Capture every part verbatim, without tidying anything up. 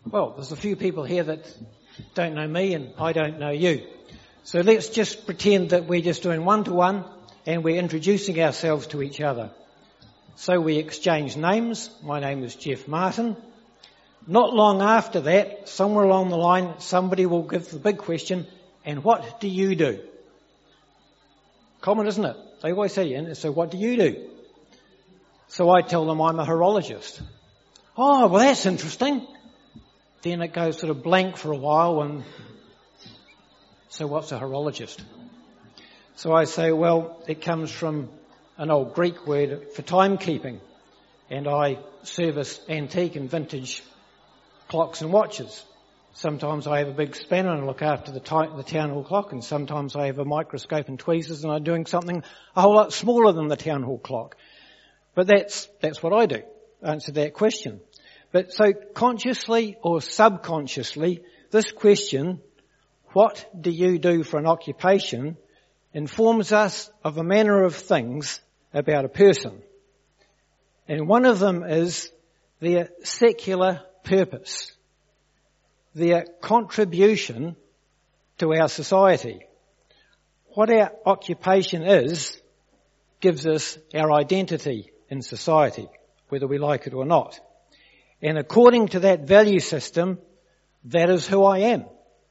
Well, there's a few people here that don't know me and I don't know you. So let's just pretend that we're just doing one-to-one and we're introducing ourselves to each other. So we exchange names. My name is Jeff Martin. Not long after that, somewhere along the line, somebody will give the big question, and what do you do? Common, isn't it? They always say, and so what do you do? So I tell them I'm a horologist. Oh, well, that's interesting. Then it goes sort of blank for a while, and so what's a horologist? So I say, well, it comes from an old Greek word for timekeeping, and I service antique and vintage clocks and watches. Sometimes I have a big spanner and look after the, ti- the town hall clock, and sometimes I have a microscope and tweezers and I'm doing something a whole lot smaller than the town hall clock. But that's that's what I do. Answer that question. But so consciously or subconsciously, this question, what do you do for an occupation, informs us of a manner of things about a person. And one of them is their secular purpose, their contribution to our society. What our occupation is gives us our identity in society, whether we like it or not. And according to that value system, that is who I am.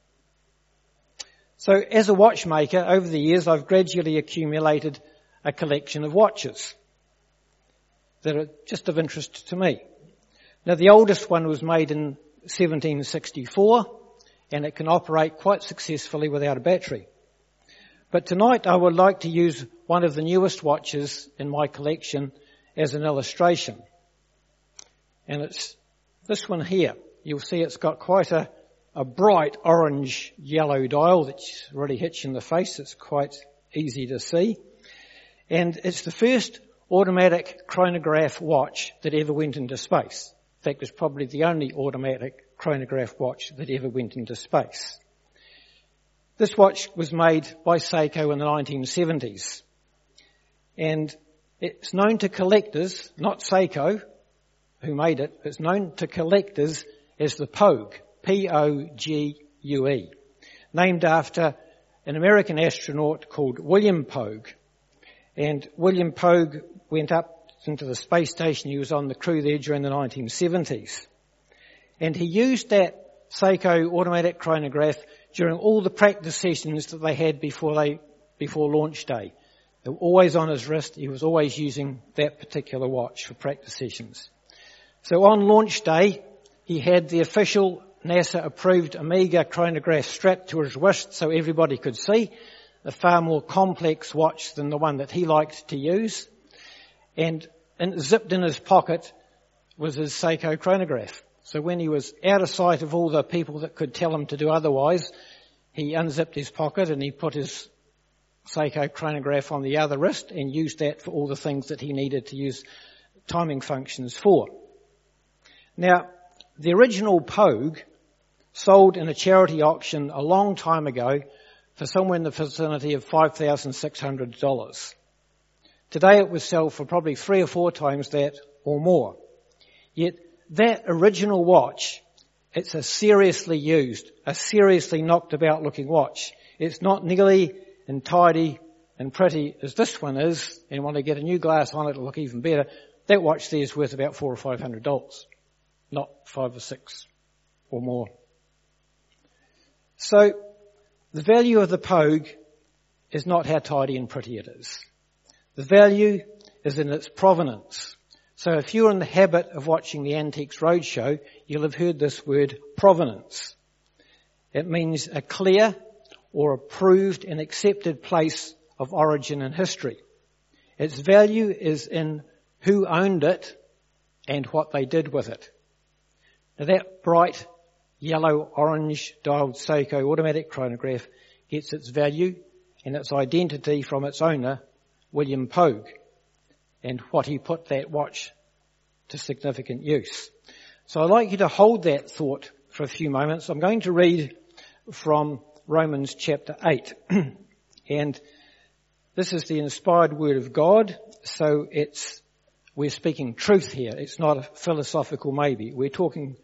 So as a watchmaker, over the years, I've gradually accumulated a collection of watches that are just of interest to me. Now, the oldest one was made in seventeen sixty-four, and it can operate quite successfully without a battery. But tonight I would like to use one of the newest watches in my collection as an illustration. And it's this one here. You'll see it's got quite a, a bright orange yellow dial that really hits you in the face. It's quite easy to see. And it's the first automatic chronograph watch that ever went into space. In fact, it's probably the only automatic chronograph watch that ever went into space. This watch was made by Seiko in the nineteen seventies. And it's known to collectors, not Seiko, who made it, it's known to collectors as the Pogue, P O G U E, named after an American astronaut called William Pogue. And William Pogue went up into the space station. He was on the crew there during the nineteen seventies. And he used that Seiko automatic chronograph during all the practice sessions that they had before they, before launch day. They were always on his wrist. He was always using that particular watch for practice sessions. So on launch day, he had the official NASA-approved Omega chronograph strapped to his wrist so everybody could see, a far more complex watch than the one that he liked to use. And, and zipped in his pocket was his Seiko chronograph. So when he was out of sight of all the people that could tell him to do otherwise, he unzipped his pocket and he put his Seiko chronograph on the other wrist and used that for all the things that he needed to use timing functions for. Now, the original Pogue sold in a charity auction a long time ago for somewhere in the vicinity of five thousand six hundred dollars. Today it would sell for probably three or four times that or more. Yet that original watch, it's a seriously used, a seriously knocked about looking watch. It's not nearly and tidy and pretty as this one is, and when I get a new glass on it, it'll look even better. That watch there is worth about four or five hundred dollars, not five or six or more. So the value of the Pogue is not how tidy and pretty it is. The value is in its provenance. So if you're in the habit of watching the Antiques Roadshow, you'll have heard this word provenance. It means a clear or approved and accepted place of origin and history. Its value is in who owned it and what they did with it. Now that bright yellow-orange dialed Seiko automatic chronograph gets its value and its identity from its owner, William Pogue, and what he put that watch to significant use. So I'd like you to hold that thought for a few moments. I'm going to read from Romans chapter eight. And this is the inspired word of God, so it's we're speaking truth here. It's not a philosophical maybe. We're talking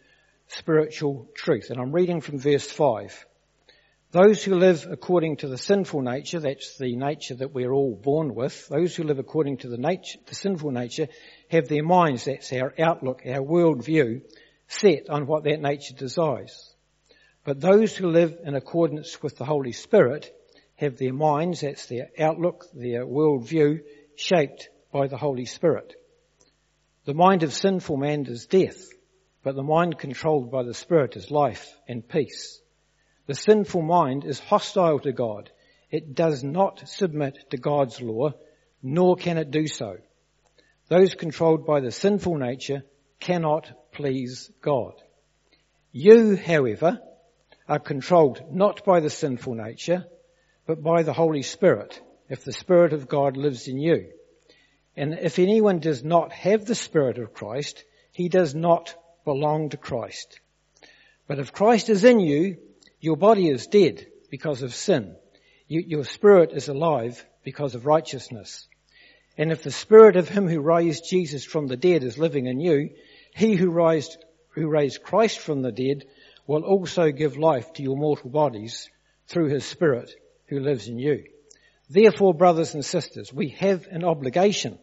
spiritual truth. And I'm reading from verse five. Those who live according to the sinful nature, that's the nature that we're all born with, those who live according to the nature, the sinful nature, have their minds, that's our outlook, our worldview, set on what that nature desires. But those who live in accordance with the Holy Spirit have their minds, that's their outlook, their worldview, shaped by the Holy Spirit. The mind of sinful man is death, but the mind controlled by the Spirit is life and peace. The sinful mind is hostile to God. It does not submit to God's law, nor can it do so. Those controlled by the sinful nature cannot please God. You, however, are controlled not by the sinful nature, but by the Holy Spirit, if the Spirit of God lives in you. And if anyone does not have the Spirit of Christ, he does not belong to Christ. But if Christ is in you, your body is dead because of sin. You, your spirit is alive because of righteousness. And if the Spirit of him who raised Jesus from the dead is living in you, he who raised, who raised Christ from the dead will also give life to your mortal bodies through his Spirit who lives in you. Therefore, brothers and sisters, we have an obligation.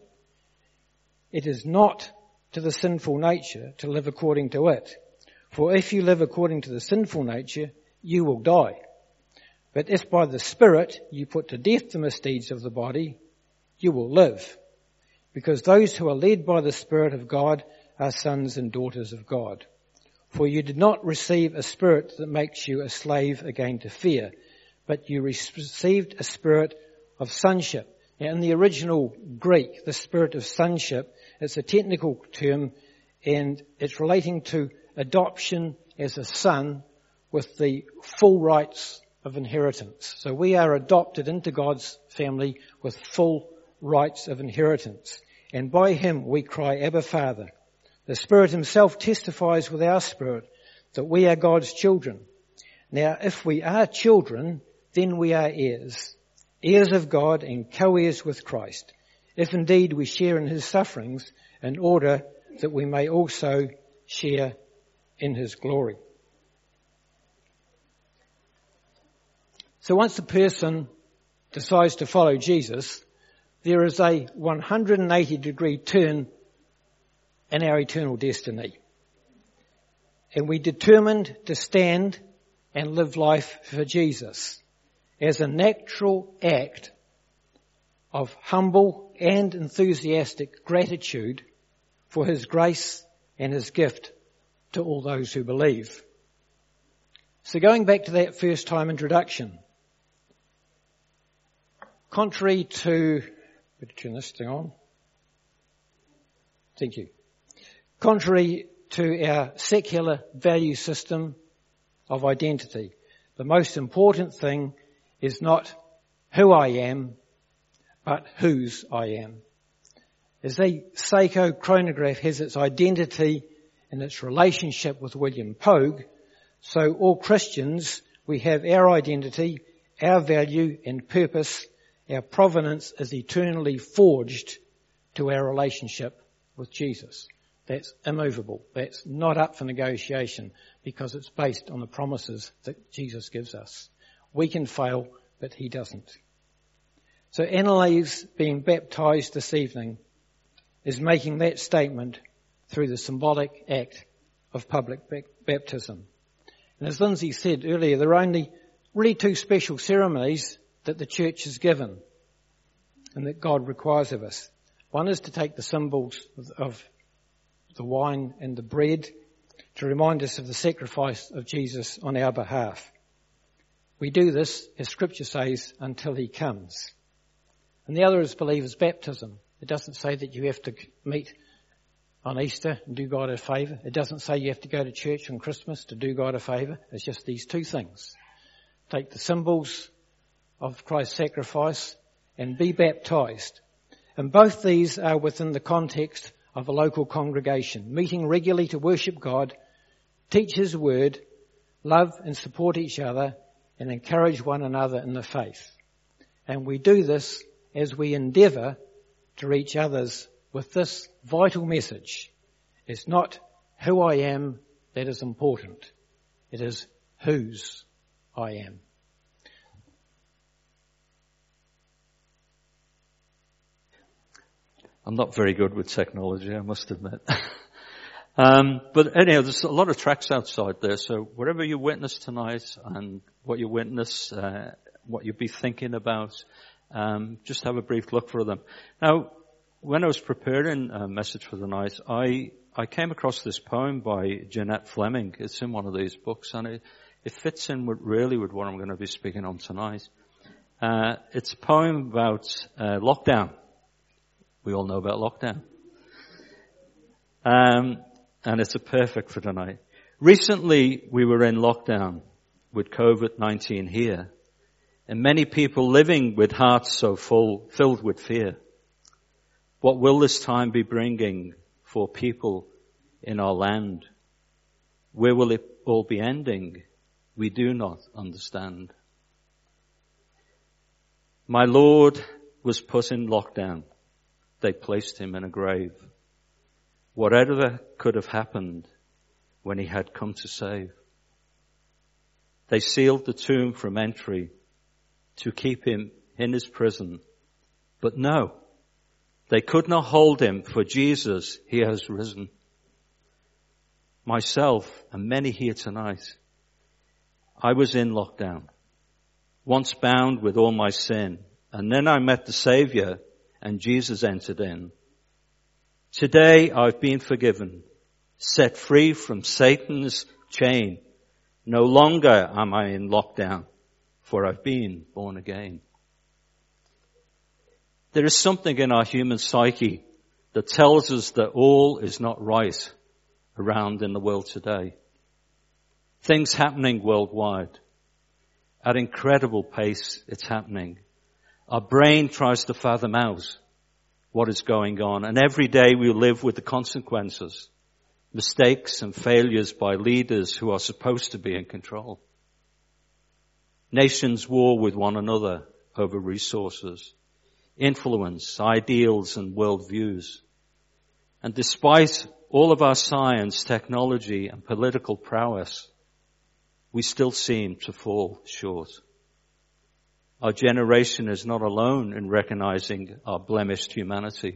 It is not to the sinful nature to live according to it. For if you live according to the sinful nature, you will die. But if by the Spirit you put to death the misdeeds of the body, you will live. Because those who are led by the Spirit of God are sons and daughters of God. For you did not receive a spirit that makes you a slave again to fear, but you received a spirit of sonship. Now, in the original Greek, the spirit of sonship, it's a technical term, and it's relating to adoption as a son with the full rights of inheritance. So we are adopted into God's family with full rights of inheritance. And by him we cry, Abba, Father. The Spirit himself testifies with our spirit that we are God's children. Now, if we are children, then we are heirs, heirs of God and co-heirs with Christ, if indeed we share in his sufferings, in order that we may also share in his glory. So once a person decides to follow Jesus, there is a one hundred eighty degree turn in our eternal destiny. And we determined to stand and live life for Jesus as a natural act of humble and enthusiastic gratitude for his grace and his gift to all those who believe. So going back to that first time introduction, contrary to, better turn this thing on. Thank you. Contrary to our secular value system of identity, the most important thing is not who I am, but whose I am. As the Seiko chronograph has its identity in its relationship with William Pogue, so all Christians, we have our identity, our value and purpose. Our provenance is eternally forged to our relationship with Jesus. That's immovable. That's not up for negotiation because it's based on the promises that Jesus gives us. We can fail, but he doesn't. So Annalise being baptised this evening is making that statement through the symbolic act of public baptism. And as Lindsay said earlier, there are only really two special ceremonies that the church has given and that God requires of us. One is to take the symbols of, of the wine and the bread to remind us of the sacrifice of Jesus on our behalf. We do this, as Scripture says, until he comes. And the other is believers' baptism. It doesn't say that you have to meet on Easter and do God a favour. It doesn't say you have to go to church on Christmas to do God a favour. It's just these two things. Take the symbols of Christ's sacrifice and be baptised. And both these are within the context of a local congregation, meeting regularly to worship God, teach his word, love and support each other, and encourage one another in the faith. And we do this as we endeavour to reach others with this vital message. It's not who I am, that is important. It is whose I am. I'm not very good with technology, I must admit. um, but anyhow, there's a lot of tracks outside there, so whatever you witness tonight and what you witness, uh, what you'll be thinking about, um, just have a brief look for them. Now, when I was preparing a message for the night, I, I came across this poem by Jeanette Fleming. It's in one of these books, and it, it fits in with, really with what I'm going to be speaking on tonight. Uh, it's a poem about uh, lockdown. We all know about lockdown. Um, and it's a perfect for tonight. Recently, we were in lockdown with covid nineteen here, and many people living with hearts so full, filled with fear. What will this time be bringing for people in our land? Where will it all be ending? We do not understand. My Lord was put in lockdown. They placed him in a grave. Whatever could have happened when he had come to save. They sealed the tomb from entry to keep him in his prison. But no, they could not hold him, for Jesus, he has risen. Myself and many here tonight, I was in lockdown, once bound with all my sin, and then I met the Savior, and Jesus entered in. Today I've been forgiven, set free from Satan's chain. No longer am I in lockdown, for I've been born again. There is something in our human psyche that tells us that all is not right around in the world today. Things happening worldwide. At incredible pace it's happening. Our brain tries to fathom out what is going on, and every day we live with the consequences, mistakes and failures by leaders who are supposed to be in control. Nations war with one another over resources, influence, ideals and worldviews. And despite all of our science, technology and political prowess, we still seem to fall short. Our generation is not alone in recognizing our blemished humanity.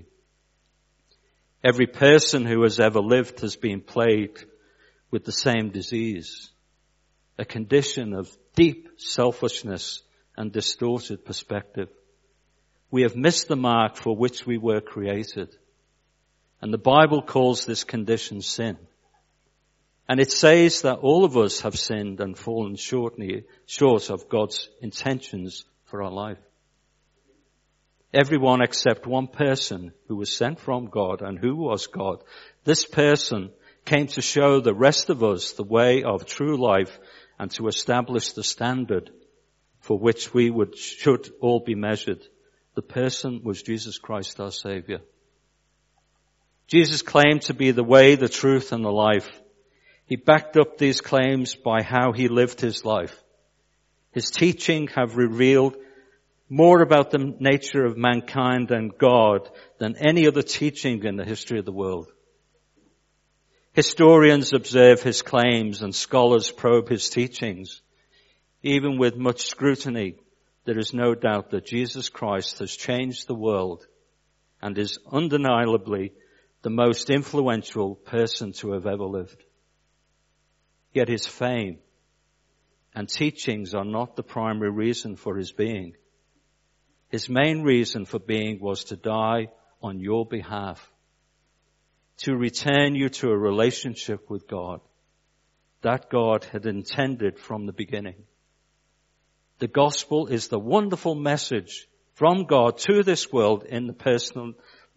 Every person who has ever lived has been plagued with the same disease, a condition of deep selfishness and distorted perspective. We have missed the mark for which we were created. And the Bible calls this condition sin. And it says that all of us have sinned and fallen short of God's intentions for our life. Everyone except one person who was sent from God and who was God. This person came to show the rest of us the way of true life and to establish the standard for which we would, should all be measured. The person was Jesus Christ, our Savior. Jesus claimed to be the way, the truth, and the life. He backed up these claims by how he lived his life. His teaching have revealed more about the nature of mankind and God than any other teaching in the history of the world. Historians observe his claims and scholars probe his teachings. Even with much scrutiny, there is no doubt that Jesus Christ has changed the world and is undeniably the most influential person to have ever lived. Yet his fame and teachings are not the primary reason for his being. His main reason for being was to die on your behalf, to return you to a relationship with God that God had intended from the beginning. The gospel is the wonderful message from God to this world in the personal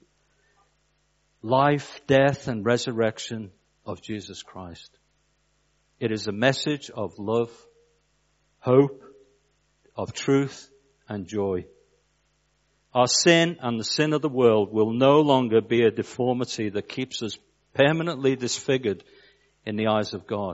life, death, and resurrection of Jesus Christ. It is a message of love, hope, of truth, and joy. Our sin and the sin of the world will no longer be a deformity that keeps us permanently disfigured in the eyes of God.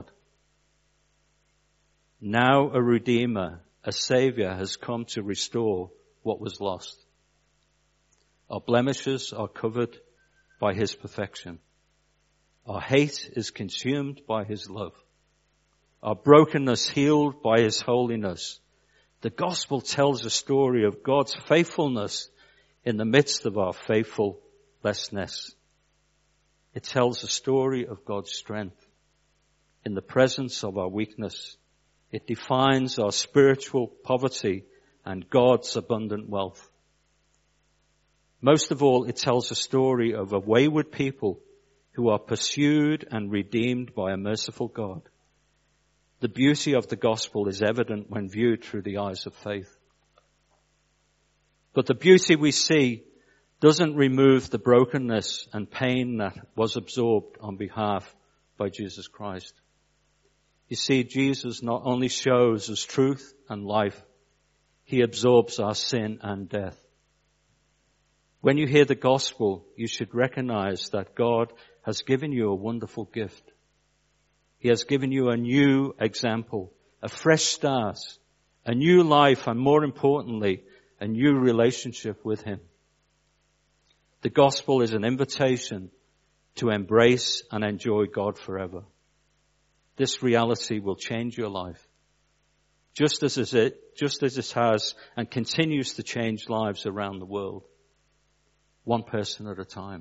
Now a Redeemer, a Savior, has come to restore what was lost. Our blemishes are covered by his perfection. Our hate is consumed by his love. Our brokenness healed by his holiness. The gospel tells a story of God's faithfulness in the midst of our faithfulness. It tells a story of God's strength in the presence of our weakness. It defines our spiritual poverty and God's abundant wealth. Most of all, it tells a story of a wayward people who are pursued and redeemed by a merciful God. The beauty of the gospel is evident when viewed through the eyes of faith. But the beauty we see doesn't remove the brokenness and pain that was absorbed on behalf by Jesus Christ. You see, Jesus not only shows us truth and life, he absorbs our sin and death. When you hear the gospel, you should recognize that God has given you a wonderful gift. He has given you a new example, a fresh start, a new life, and more importantly, a new relationship with him. The gospel is an invitation to embrace and enjoy God forever. This reality will change your life, just as it, just as it has and continues to change lives around the world, one person at a time.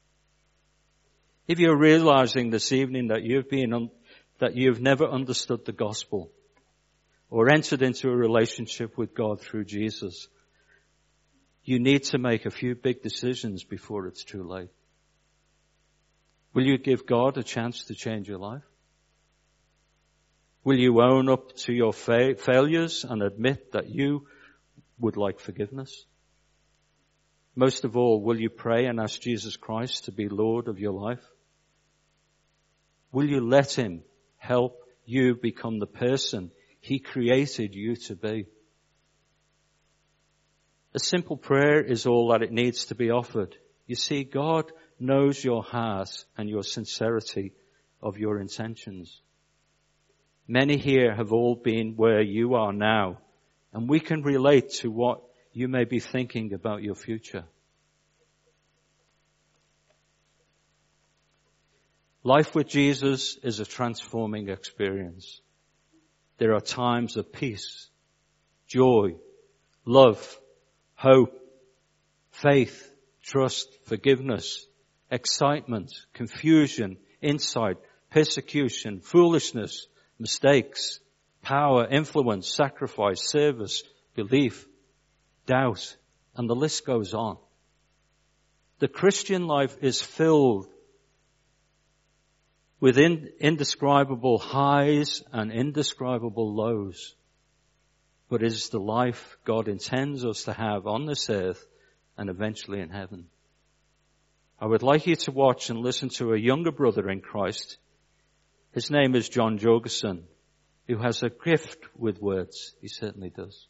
If you're realizing this evening that you've been, un, that you've never understood the gospel or entered into a relationship with God through Jesus, you need to make a few big decisions before it's too late. Will you give God a chance to change your life? Will you own up to your fa- failures and admit that you would like forgiveness? Most of all, will you pray and ask Jesus Christ to be Lord of your life? Will you let him help you become the person he created you to be? A simple prayer is all that it needs to be offered. You see, God knows your heart and your sincerity of your intentions. Many here have all been where you are now, and we can relate to what you may be thinking about your future. Life with Jesus is a transforming experience. There are times of peace, joy, love, hope, faith, trust, forgiveness, excitement, confusion, insight, persecution, foolishness, mistakes, power, influence, sacrifice, service, belief, doubt, and the list goes on. The Christian life is filled with in, indescribable highs and indescribable lows. But it is the life God intends us to have on this earth and eventually in heaven. I would like you to watch and listen to a younger brother in Christ. His name is John Jorgensen, who has a gift with words. He certainly does.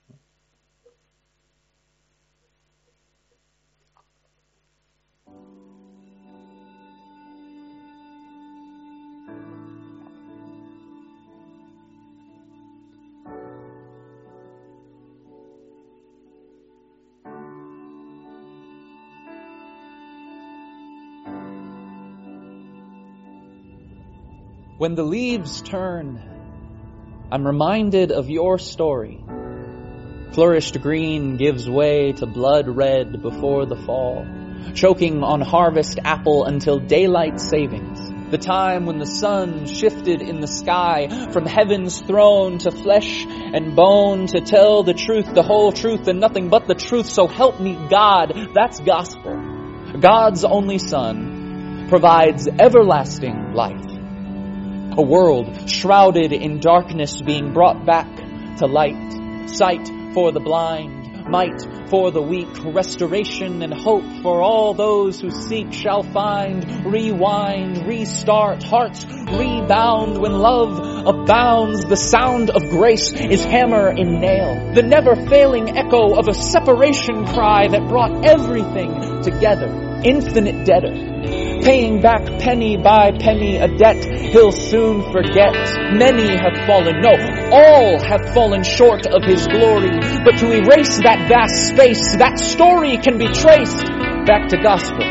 When the leaves turn, I'm reminded of your story. Flourished green gives way to blood red before the fall, choking on harvest apple until daylight savings, the time when the sun shifted in the sky from heaven's throne to flesh and bone to tell the truth, the whole truth, and nothing but the truth. So help me God, that's gospel. God's only Son provides everlasting life. A world shrouded in darkness being brought back to light. Sight for the blind, might for the weak, restoration and hope for all those who seek shall find. Rewind, restart, hearts rebound when love abounds. The sound of grace is hammer and nail, the never-failing echo of a separation cry that brought everything together. Infinite debtor, paying back penny by penny a debt he'll soon forget. Many have fallen, no, all have fallen short of his glory. But to erase that vast space, that story can be traced back to gospel.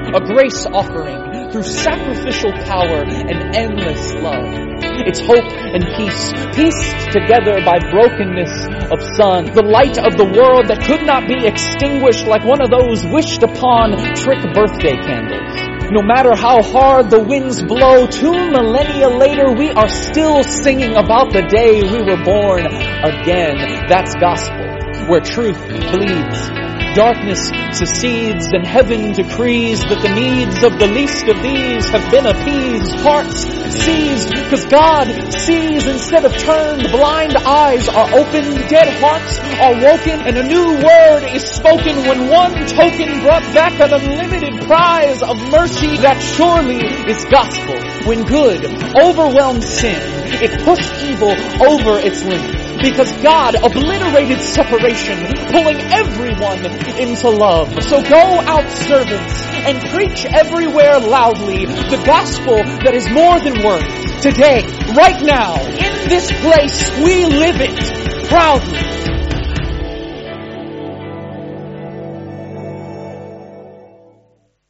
a grace offering through sacrificial power and endless love. It's hope and peace, pieced together by brokenness of sun, the light of the world that could not be extinguished like one of those wished upon trick birthday candles. No matter how hard the winds blow, two millennia later, we are still singing about the day we were born again. That's gospel, where truth bleeds. Darkness secedes and heaven decrees that the needs of the least of these have been appeased. Hearts seized because God sees instead of turned. Blind eyes are opened, dead hearts are woken, and a new word is spoken when one token brought back an unlimited prize of mercy that surely is gospel. When good overwhelmed sin, it pushed evil over its limits. Because God obliterated separation, pulling everyone into love. So go out, servants, and preach everywhere loudly the gospel that is more than words. Today, right now, in this place, we live it proudly.